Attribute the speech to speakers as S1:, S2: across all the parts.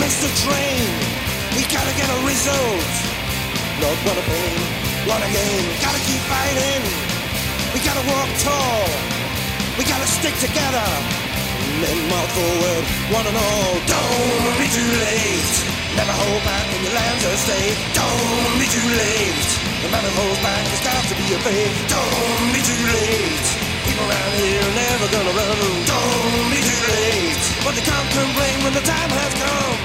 S1: miss the train. We gotta get a result. Not wanna pain, wanna gain. Gotta keep fighting. We gotta walk tall. We gotta stick together. Men march forward, one and all. Don't be too late. Never hold back when your lands are stake. Don't be too late. No matter holds back, there's got to be a fake. Don't be too late. People around here are never gonna run. Don't be too late. But they can't complain when the time has come.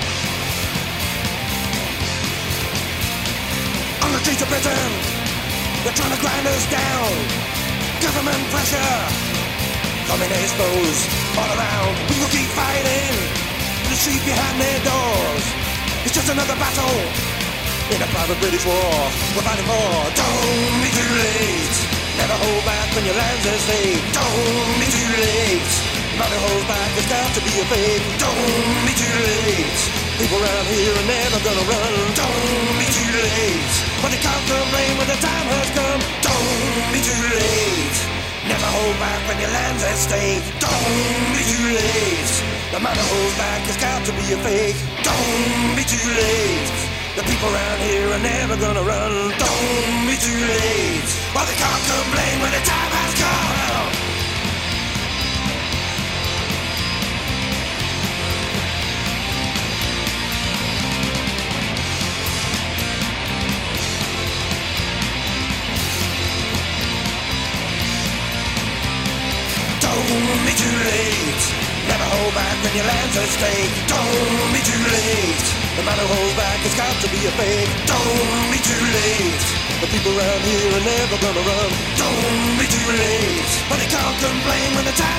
S1: On the streets of Britain, they're trying to grind us down. Government pressure, communist foes all around. We will keep fighting in the street behind their doors. It's just another battle in a private British war. We're fighting for. Don't be too late. Never hold back when your land's at stake. Don't be too late. Nothing holds back, there's got to be a fake. Don't be too late. People around here are never gonna run. Don't be too late. But they can't complain when the time has come. Don't be too late. Never hold back when your land's at stake. Don't be too late. No matter holds back, there's got to be a fake. Don't be too late. The people around here are never gonna run. Don't be too late. But they can't complain when the time has come. Don't be too late. Never hold back when your land's at stake. Don't be too late. No matter holds back, it's got to be a fake. Don't be too late. The people around here are never gonna run. Don't be too late. But they can't complain when the time